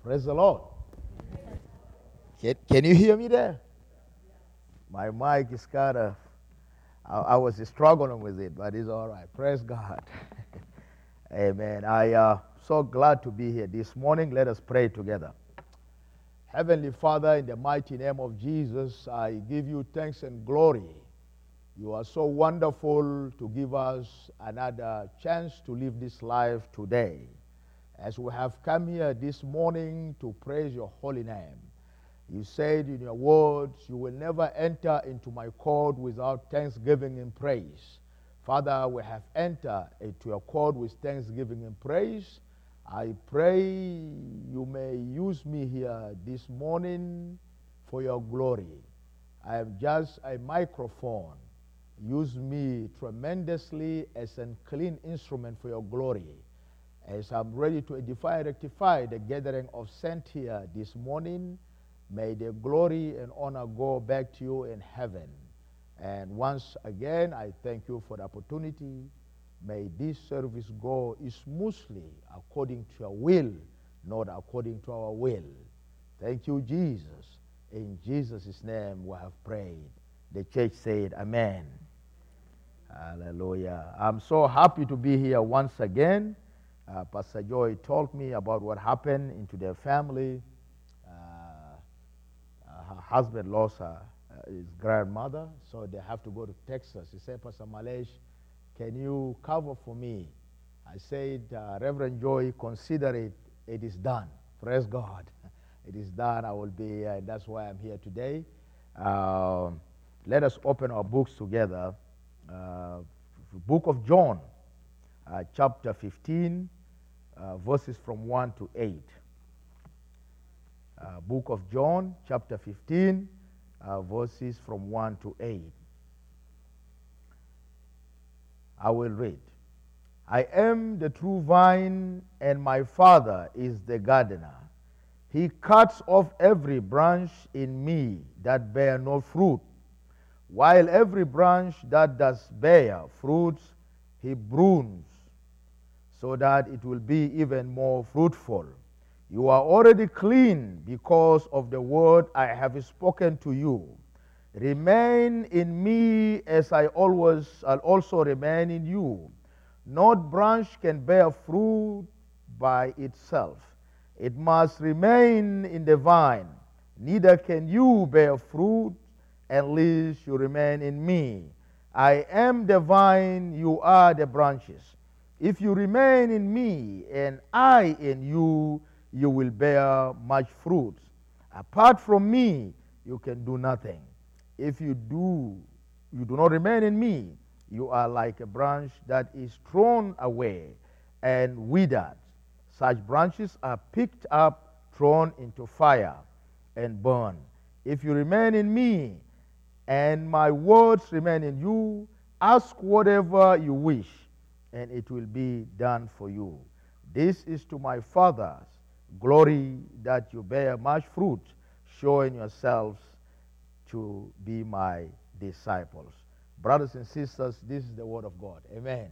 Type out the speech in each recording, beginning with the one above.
Praise the Lord. Can you hear me there? My mic is kind of, I was struggling with it, but it's all right. Praise God. Amen. I so glad to be here this morning. Let us pray together. Heavenly Father, in the mighty name of Jesus, I give you thanks and glory. You are so wonderful to give us another chance to live this life today. As we have come here this morning to praise your holy name, you said in your words, you will never enter into my court without thanksgiving and praise. Father, we have entered into your court with thanksgiving and praise. I pray you may use me here this morning for your glory. I am just a microphone. Use me tremendously as a clean instrument for your glory. As I'm ready to edify and rectify the gathering of saints here this morning, may the glory and honor go back to you in heaven. And once again, I thank you for the opportunity. May this service go smoothly according to your will, not according to our will. Thank you, Jesus. In Jesus' name we have prayed. The church said, Amen. Hallelujah. I'm so happy to be here once again. Pastor Joy told me about what happened into their family. Her husband lost his grandmother, so they have to go to Texas. He said, Pastor Malesh, can you cover for me? I said, Reverend Joy, consider it. It is done. Praise God. It is done. I will be here, and that's why I'm here today. Let us open our books together. Book of John, chapter 15, verses from 1 to 8. Book of John, chapter 15, verses from 1 to 8. I will read. I am the true vine, and my Father is the gardener. He cuts off every branch in me that bear no fruit, while every branch that does bear fruits, he prunes, so that it will be even more fruitful. You are already clean because of the word I have spoken to you. Remain in me as I'll also remain in you. No branch can bear fruit by itself. It must remain in the vine. Neither can you bear fruit unless you remain in me. I am the vine, you are the branches. If you remain in me and I in you, you will bear much fruit. Apart from me, you can do nothing. If you do not remain in me, you are like a branch that is thrown away and withered. Such branches are picked up, thrown into fire, and burned. If you remain in me, and my words remain in you, ask whatever you wish, and it will be done for you. This is to my Father's glory that you bear much fruit, showing yourselves to be my disciples. Brothers and sisters, this is the word of God. Amen.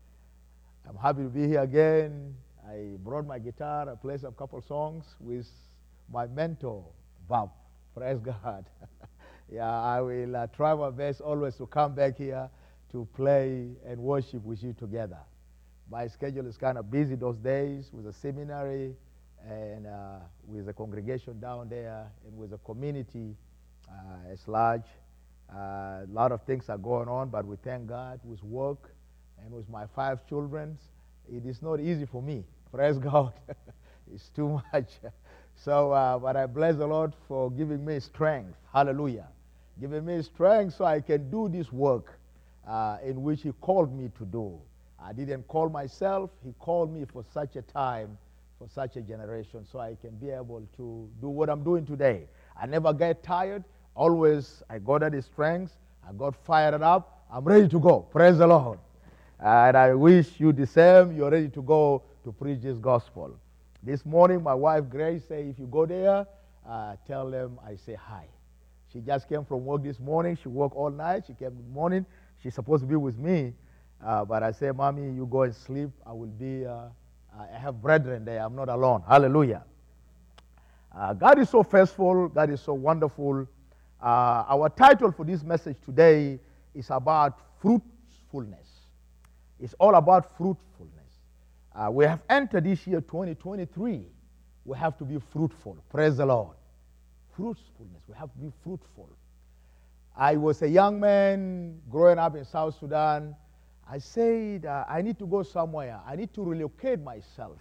I'm happy to be here again. I brought my guitar. I played a couple songs with my mentor, Bob. Praise God. Yeah, I will try my best always to come back here to play and worship with you together. My schedule is kind of busy those days with a seminary and with the congregation down there and with the community as large. A lot of things are going on, but we thank God with work and with my 5 children. It is not easy for me. Praise God. It's too much. So, but I bless the Lord for giving me strength. Hallelujah. Giving me strength so I can do this work in which He called me to do. I didn't call myself. He called me for such a time, for such a generation, so I can be able to do what I'm doing today. I never get tired. Always I got the strength. I got fired up. I'm ready to go. Praise the Lord. And I wish you the same. You're ready to go to preach this gospel. This morning, my wife Grace said, if you go there, tell them I say hi. She just came from work this morning. She worked all night. She came in the morning. She's supposed to be with me. But I said, Mommy, you go and sleep. I will be, I have brethren there. I'm not alone. Hallelujah. God is so faithful. God is so wonderful. Our title for this message today is about fruitfulness. It's all about fruitfulness. We have entered this year 2023. We have to be fruitful. Praise the Lord. Fruitfulness. We have to be fruitful. I was a young man growing up in South Sudan. I said, I need to go somewhere. I need to relocate myself.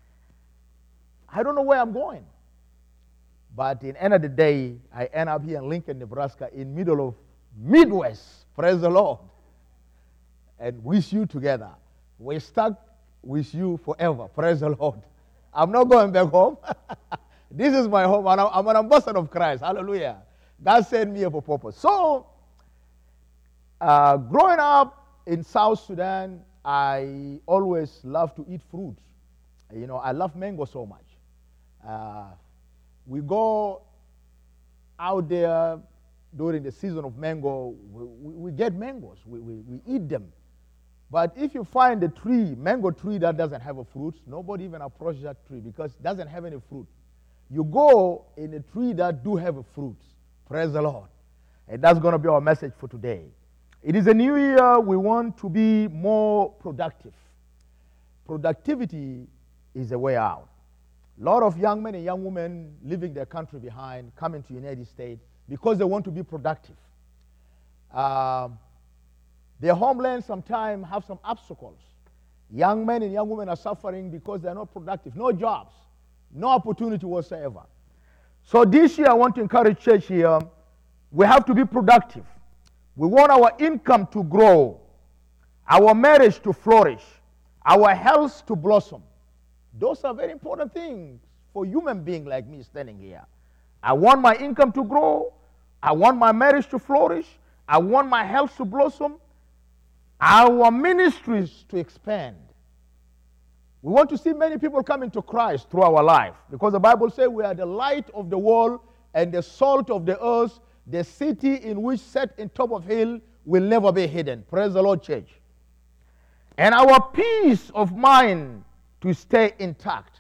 I don't know where I'm going. But in the end of the day, I end up here in Lincoln, Nebraska, in middle of Midwest. Praise the Lord. And with you together. We're stuck with you forever. Praise the Lord. I'm not going back home. This is my home. I'm an ambassador of Christ. Hallelujah. God sent me here for purpose. So, growing up in South Sudan, I always loved to eat fruit. You know, I love mango so much. We go out there during the season of mango. We get mangoes. We eat them. But if you find a tree, mango tree that doesn't have a fruit, nobody even approaches that tree because it doesn't have any fruit. You go in a tree that do have a fruit. Praise the Lord. And that's going to be our message for today. It is a new year. We want to be more productive. Productivity is the way out. A lot of young men and young women leaving their country behind, coming to the United States because they want to be productive. Their homeland sometimes have some obstacles. Young men and young women are suffering because they're not productive. No jobs, no opportunity whatsoever. So this year I want to encourage church here, we have to be productive. We want our income to grow, our marriage to flourish, our health to blossom. Those are very important things for human being like me standing here. I want my income to grow. I want my marriage to flourish. I want my health to blossom. Our ministries to expand. We want to see many people coming to Christ through our life because the Bible says we are the light of the world and the salt of the earth. The city in which set in top of hill will never be hidden. Praise the Lord, church. And our peace of mind to stay intact.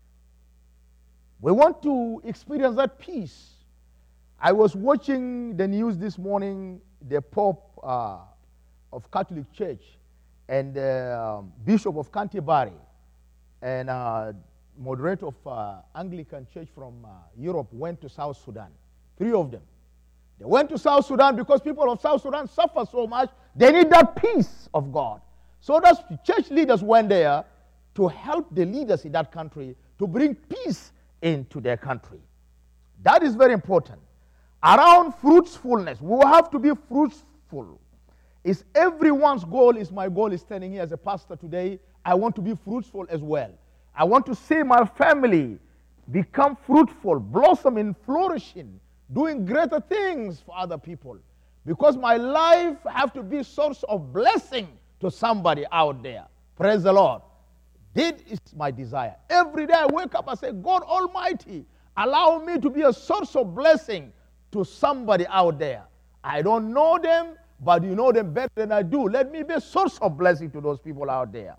We want to experience that peace. I was watching the news this morning, the Pope of Catholic Church and the Bishop of Canterbury and moderator of Anglican Church from Europe went to South Sudan. 3 of them. They went to South Sudan because people of South Sudan suffer so much. They need that peace of God. So those church leaders went there to help the leaders in that country to bring peace into their country. That is very important. Around fruitfulness, we will have to be fruitful. It's everyone's goal, is my goal is standing here as a pastor today. I want to be fruitful as well. I want to see my family become fruitful, blossom in flourishing, doing greater things for other people. Because my life have to be a source of blessing to somebody out there. Praise the Lord. This is my desire. Every day I wake up and say, God Almighty, allow me to be a source of blessing to somebody out there. I don't know them, but you know them better than I do. Let me be a source of blessing to those people out there.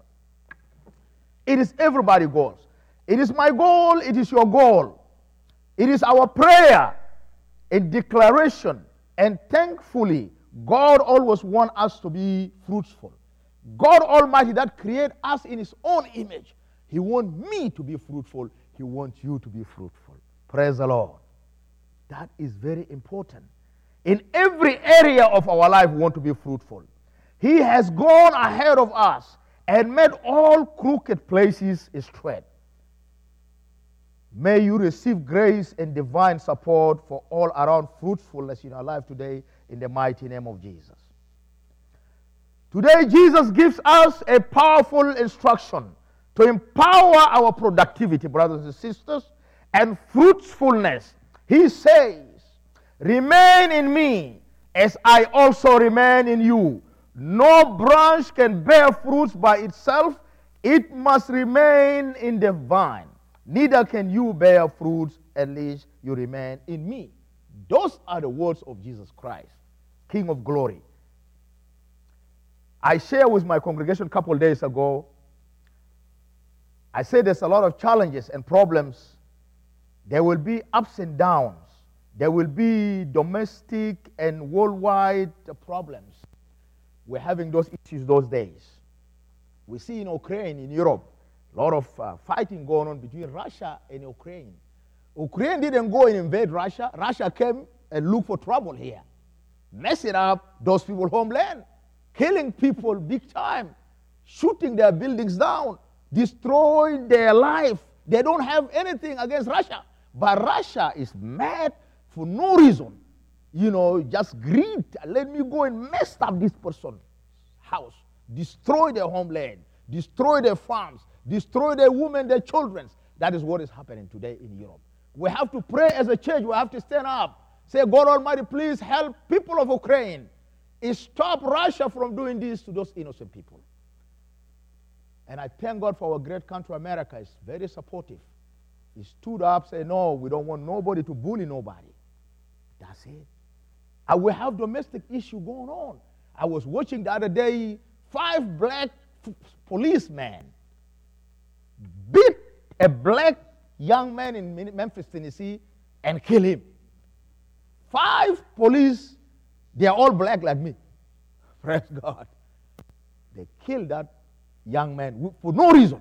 It is everybody's goal. It is my goal. It is your goal. It is our prayer and declaration. And thankfully, God always wants us to be fruitful. God Almighty that created us in His own image. He wants me to be fruitful. He wants you to be fruitful. Praise the Lord. That is very important. In every area of our life, we want to be fruitful. He has gone ahead of us and made all crooked places straight. May you receive grace and divine support for all around fruitfulness in our life today in the mighty name of Jesus. Today, Jesus gives us a powerful instruction to empower our productivity, brothers and sisters, and fruitfulness. He says, remain in me as I also remain in you. No branch can bear fruits by itself. It must remain in the vine. Neither can you bear fruits unless you remain in me. Those are the words of Jesus Christ, King of glory. I shared with my congregation a couple of days ago. I said there's a lot of challenges and problems There will be ups and downs. There will be domestic and worldwide problems. We're having those issues those days. We see in Ukraine, in Europe, a lot of fighting going on between Russia and Ukraine. Ukraine didn't go and invade Russia. Russia came and looked for trouble here, messing up those people's homeland, killing people big time, shooting their buildings down, destroying their life. They don't have anything against Russia. But Russia is mad for no reason. Just greed. Let me go and mess up this person's house, destroy their homeland, destroy their farms, destroy their women, their children. That is what is happening today in Europe. We have to pray as a church. We have to stand up. Say, God Almighty, please help people of Ukraine. Stop Russia from doing this to those innocent people. And I thank God for our great country, America. It's very supportive. He stood up, said, no, we don't want nobody to bully nobody. That's it. And we have domestic issue going on. I was watching the other day, 5 black policemen beat a black young man in Memphis, Tennessee, and kill him. 5 police, they are all black like me. Praise God. They killed that young man for no reason.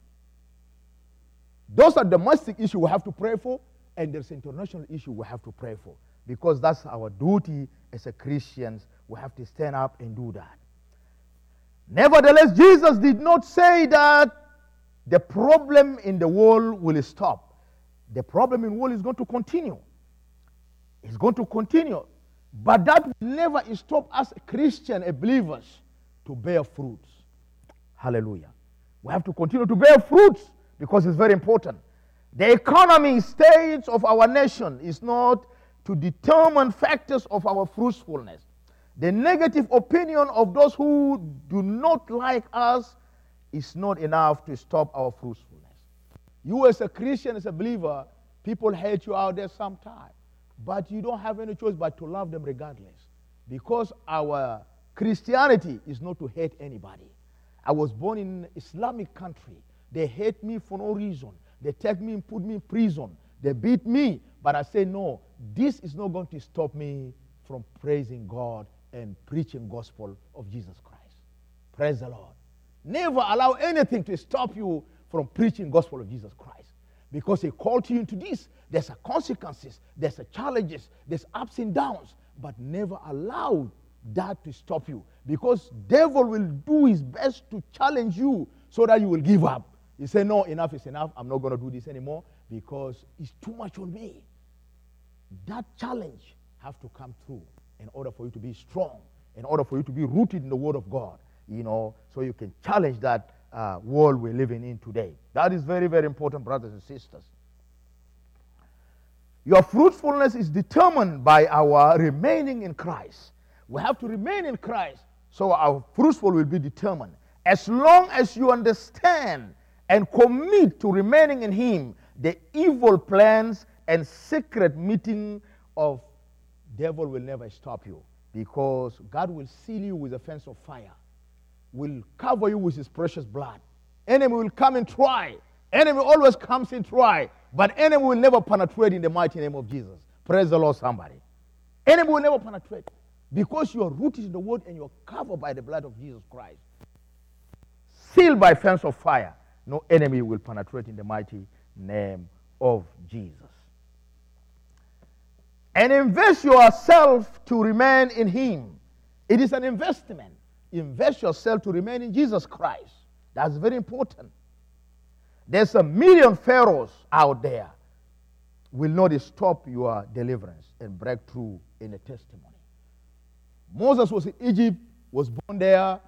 Those are domestic issues we have to pray for, and there's international issue we have to pray for, because that's our duty as a Christians. We have to stand up and do that. Nevertheless, Jesus did not say that the problem in the world will stop. The problem in the world is going to continue. It's going to continue. But that will never stop us Christians, believers, to bear fruits. Hallelujah. We have to continue to bear fruits because it's very important. The economy stage of our nation is not to determine factors of our fruitfulness. The negative opinion of those who do not like us is not enough to stop our fruitfulness. You as a Christian, as a believer, people hate you out there sometimes. But you don't have any choice but to love them regardless. Because our Christianity is not to hate anybody. I was born in an Islamic country. They hate me for no reason. They take me and put me in prison. They beat me. But I say, no, this is not going to stop me from praising God and preaching gospel of Jesus Christ. Praise the Lord. Never allow anything to stop you from preaching gospel of Jesus Christ. Because he called you into this. There's a consequences. There's a challenges. There's ups and downs. But never allow that to stop you. Because devil will do his best to challenge you so that you will give up. You say, no, enough is enough. I'm not going to do this anymore because it's too much on me. That challenge has to come through in order for you to be strong, in order for you to be rooted in the Word of God, so you can challenge that world we're living in today. That is very, very important, brothers and sisters. Your fruitfulness is determined by our remaining in Christ. We have to remain in Christ so our fruitful will be determined. As long as you understand and commit to remaining in Him, the evil plans and secret meeting of devil will never stop you, because God will seal you with a fence of fire, will cover you with His precious blood. Enemy will come and try. Enemy always comes and try, but enemy will never penetrate in the mighty name of Jesus. Praise the Lord, somebody. Enemy will never penetrate because you are rooted in the Word and you are covered by the blood of Jesus Christ. Sealed by fence of fire. No enemy will penetrate in the mighty name of Jesus. And invest yourself to remain in Him. It is an investment. Invest yourself to remain in Jesus Christ. That's very important. There's a million pharaohs out there will not stop your deliverance and breakthrough in the testimony. Moses was in Egypt, was born there,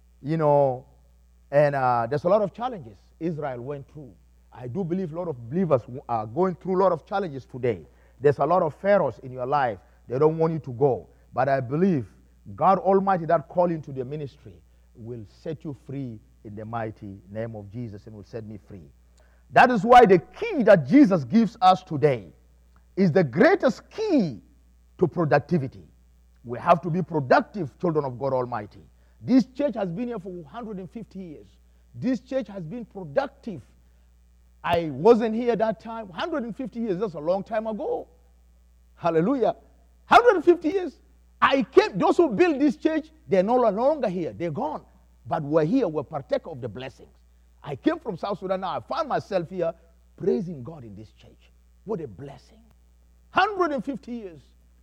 and there's a lot of challenges Israel went through. I do believe a lot of believers are going through a lot of challenges today. There's a lot of pharaohs in your life. They don't want you to go. But I believe God Almighty, that call into the ministry, will set you free in the mighty name of Jesus and will set me free. That is why the key that Jesus gives us today is the greatest key to productivity. We have to be productive children of God Almighty. This church has been here for 150 years. This church has been productive I wasn't here that time. 150 years, that's a long time ago. Hallelujah. 150 years. I came, those who built this church, they're no longer here. They're gone. But we're here, we're partaker of the blessings. I came from South Sudan now. I found myself here praising God in this church. What a blessing. 150 years.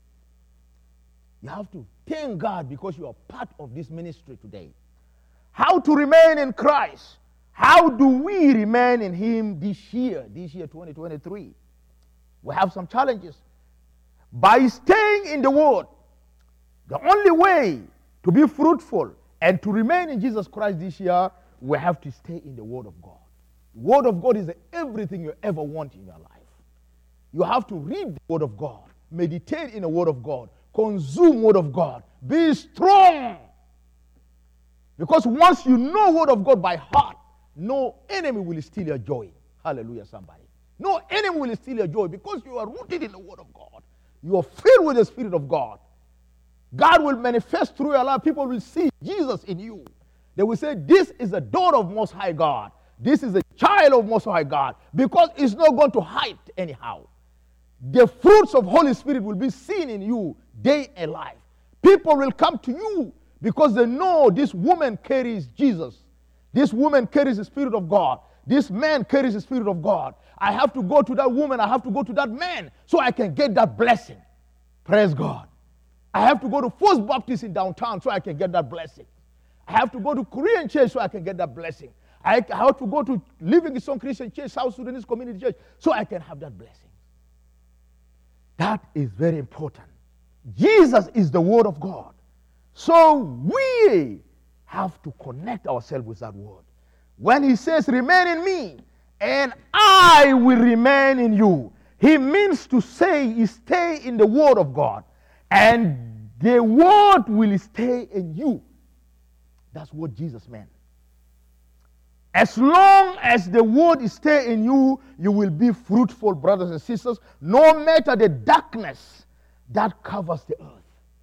You have to thank God because you are part of this ministry today. How to remain in Christ. How do we remain in Him this year 2023? We have some challenges. By staying in the Word, the only way to be fruitful and to remain in Jesus Christ this year, we have to stay in the Word of God. The Word of God is everything you ever want in your life. You have to read the Word of God, meditate in the Word of God, consume Word of God, be strong. Because once you know Word of God by heart, no enemy will steal your joy. Hallelujah, somebody. No enemy will steal your joy because you are rooted in the Word of God. You are filled with the Spirit of God. God will manifest through your life. People will see Jesus in you. They will say, this is a daughter of Most High God. This is a child of Most High God. Because it's not going to hide anyhow. The fruits of Holy Spirit will be seen in you day and life. People will come to you because they know this woman carries Jesus. This woman carries the Spirit of God. This man carries the Spirit of God. I have to go to that woman. I have to go to that man so I can get that blessing. Praise God. I have to go to First Baptist in downtown so I can get that blessing. I have to go to Korean church so I can get that blessing. I have to go to Living Song Christian Church, South Sudanese Community Church, so I can have that blessing. That is very important. Jesus is the Word of God. So we have to connect ourselves with that Word. When He says, remain in me, and I will remain in you, He means to say, stay in the Word of God. And the Word will stay in you. That's what Jesus meant. As long as the Word stays in you, you will be fruitful, brothers and sisters, no matter the darkness that covers the earth.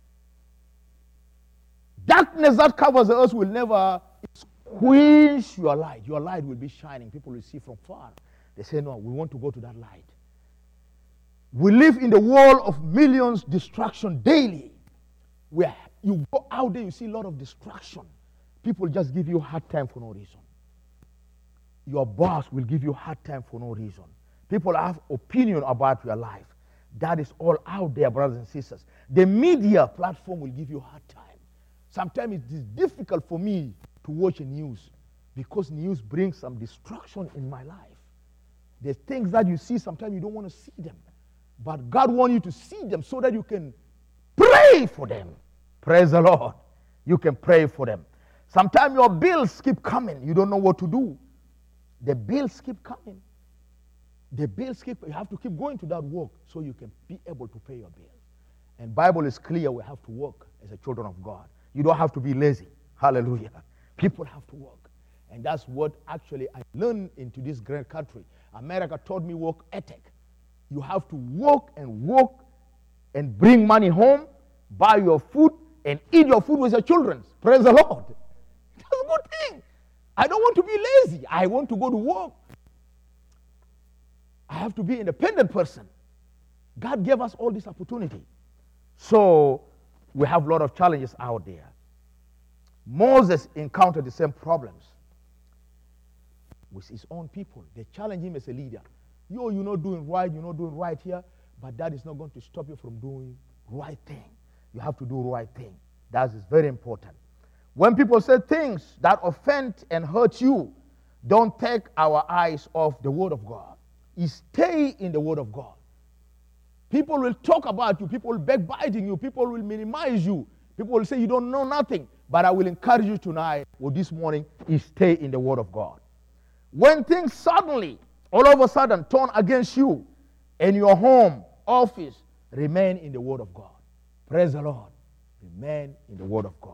Darkness that covers the earth will never quench your light. Your light will be shining. People will see from far. They say, no, we want to go to that light. We live in the world of millions distraction daily. Where you go out there, you see a lot of distraction. People just give you a hard time for no reason. Your boss will give you a hard time for no reason. People have opinion about your life. That is all out there, brothers and sisters. The media platform will give you a hard time. Sometimes it is difficult for me to watch the news because news brings some distraction in my life. There's things that you see, sometimes you don't want to see them. But God wants you to see them so that you can pray for them. Praise the Lord. You can pray for them. Sometimes your bills keep coming. You don't know what to do. The bills keep coming. The bills keep, you have to keep going to that work so you can be able to pay your bills. And Bible is clear, we have to work as a children of God. You don't have to be lazy. Hallelujah. People have to work. And that's what actually I learned into this great country. America taught me work ethic. You have to work and bring money home, buy your food, and eat your food with your children. Praise the Lord. That's a good thing. I don't want to be lazy. I want to go to work. I have to be an independent person. God gave us all this opportunity. So we have a lot of challenges out there. Moses encountered the same problems with his own people. They challenged him as a leader. You're not doing right here, but that is not going to stop you from doing right thing. You have to do right thing. That is very important. When people say things that offend and hurt you, don't take our eyes off the Word of God. Stay in the Word of God. People will talk about you. People will backbiting you. People will minimize you. People will say you don't know nothing. But I will encourage you tonight or this morning is stay in the Word of God. When things suddenly, all of a sudden, turn against you in your home, office, remain in the Word of God. Praise the Lord. Remain in the Word of God.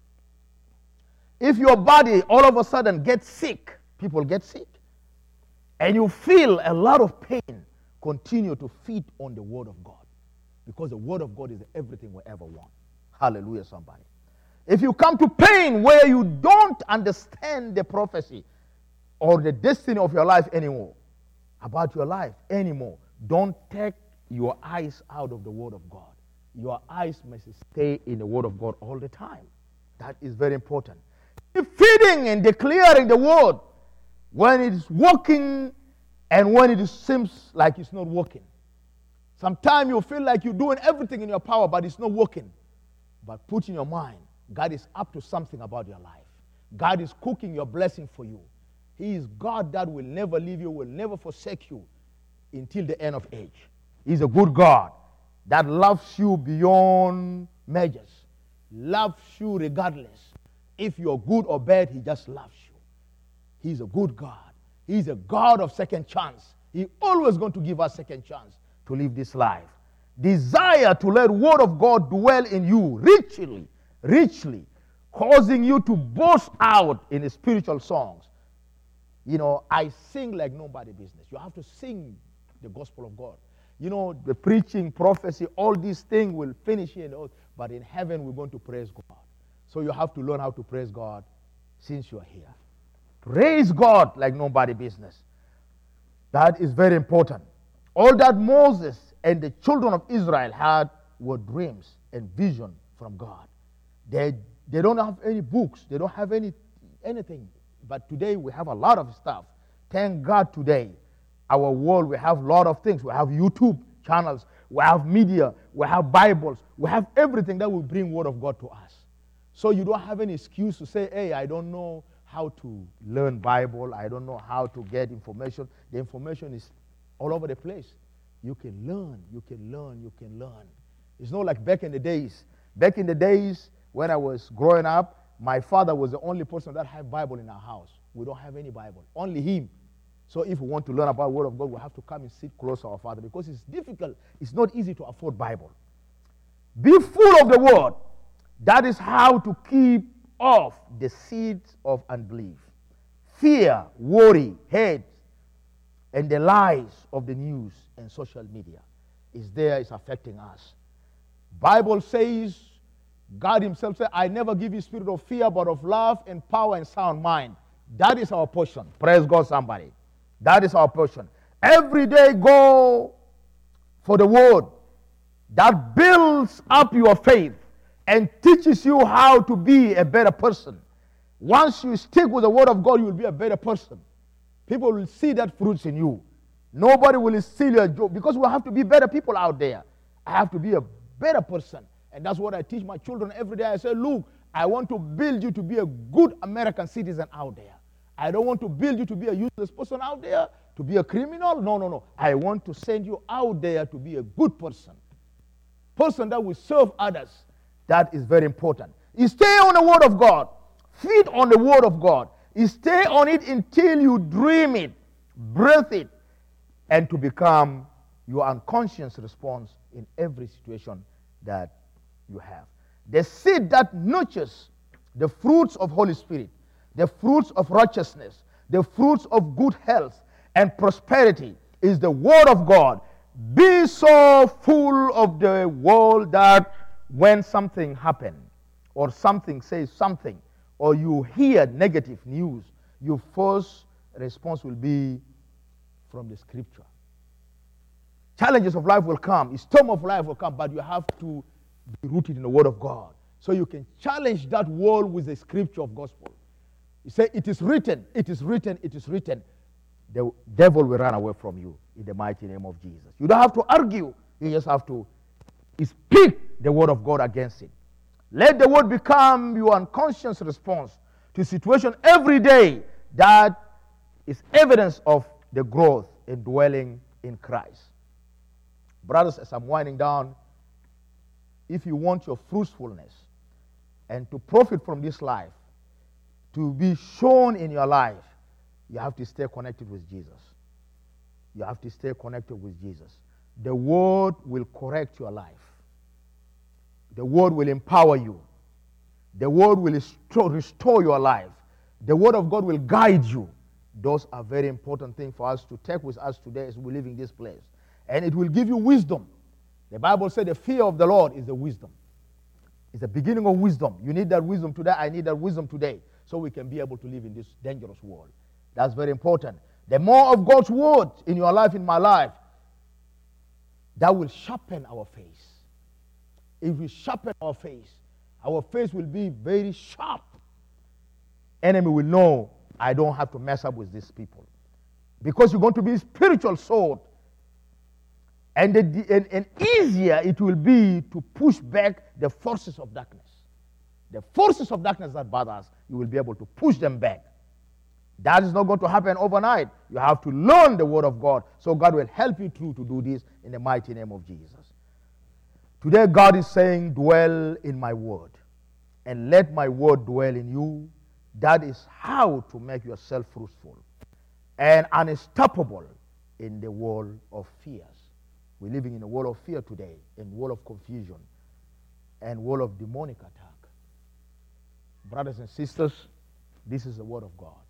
If your body all of a sudden gets sick, people get sick, and you feel a lot of pain, continue to feed on the Word of God. Because the Word of God is everything we ever want. Hallelujah, somebody. If you come to pain where you don't understand the prophecy or the destiny of your life anymore, about your life anymore. Don't take your eyes out of the Word of God. Your eyes must stay in the Word of God all the time. That is very important. Keep feeding and declaring the Word when it is working and when it seems like it's not working. Sometimes you feel like you're doing everything in your power, but it's not working. But put in your mind, God is up to something about your life. God is cooking your blessing for you. He is God that will never leave you, will never forsake you until the end of age. He's a good God that loves you beyond measures, loves you regardless. If you're good or bad, he just loves you. He's a good God. He's a God of second chance. He's always going to give us second chance to live this life. Desire to let Word of God dwell in you richly, causing you to boast out in the spiritual songs. You know, I sing like nobody business. You have to sing the gospel of God. You know, the preaching, prophecy, all these things will finish here, but in heaven we're going to praise God. So you have to learn how to praise God since you're here. Praise God like nobody business. That is very important. All that Moses and the children of Israel had were dreams and vision from God. They don't have any books. They don't have anything. But today we have a lot of stuff. Thank God today, our world, we have a lot of things. We have YouTube channels. We have media. We have Bibles. We have everything that will bring Word of God to us. So you don't have any excuse to say, hey, I don't know how to learn Bible. I don't know how to get information. The information is all over the place. You can learn. It's not like back in the days. Back in the days when I was growing up, my father was the only person that had Bible in our house. We don't have any Bible. Only him. So if we want to learn about the Word of God, we have to come and sit close to our Father because it's difficult. It's not easy to afford Bible. Be full of the Word. That is how to keep off the seeds of unbelief. Fear, worry, hate, and the lies of the news and social media is affecting us. Bible says, God himself said, I never give you spirit of fear, but of love and power and sound mind. That is our portion. Praise God, somebody. That is our portion. Every day go for the Word that builds up your faith and teaches you how to be a better person. Once you stick with the Word of God, you will be a better person. People will see that fruits in you. Nobody will steal your job because we have to be better people out there. I have to be a better person. And that's what I teach my children every day. I say, look, I want to build you to be a good American citizen out there. I don't want to build you to be a useless person out there, to be a criminal. No. I want to send you out there to be a good person. Person that will serve others. That is very important. You stay on the Word of God. Feed on the Word of God. You stay on it until you dream it, breathe it, and to become your unconscious response in every situation that you have. The seed that nurtures the fruits of Holy Spirit, the fruits of righteousness, the fruits of good health and prosperity is the Word of God. Be so full of the Word that when something happens or something says something or you hear negative news, your first response will be from the Scripture. Challenges of life will come, storm of life will come, but you have to be rooted in the Word of God. So you can challenge that world with the Scripture of gospel. You say, it is written, it is written, it is written. The devil will run away from you in the mighty name of Jesus. You don't have to argue. You just have to speak the Word of God against it. Let the Word become your unconscious response to situation every day that is evidence of the growth in dwelling in Christ. Brothers, as I'm winding down, if you want your fruitfulness and to profit from this life, to be shown in your life, you have to stay connected with Jesus. You have to stay connected with Jesus. The Word will correct your life. The Word will empower you. The Word will restore your life. The Word of God will guide you. Those are very important things for us to take with us today as we live in this place. And it will give you wisdom. The Bible said the fear of the Lord is the wisdom. It's the beginning of wisdom. You need that wisdom today. I need that wisdom today so we can be able to live in this dangerous world. That's very important. The more of God's word in your life, in my life, that will sharpen our face. If we sharpen our face will be very sharp. Enemy will know, I don't have to mess up with these people. Because you're going to be a spiritual sword. And easier it will be to push back the forces of darkness. The forces of darkness that bother us, you will be able to push them back. That is not going to happen overnight. You have to learn the word of God. So God will help you through to do this in the mighty name of Jesus. Today God is saying, dwell in my word. And let my word dwell in you. That is how to make yourself fruitful and unstoppable in the world of fears. We're living in a world of fear today, in a world of confusion, and world of demonic attack. Brothers and sisters, this is the word of God.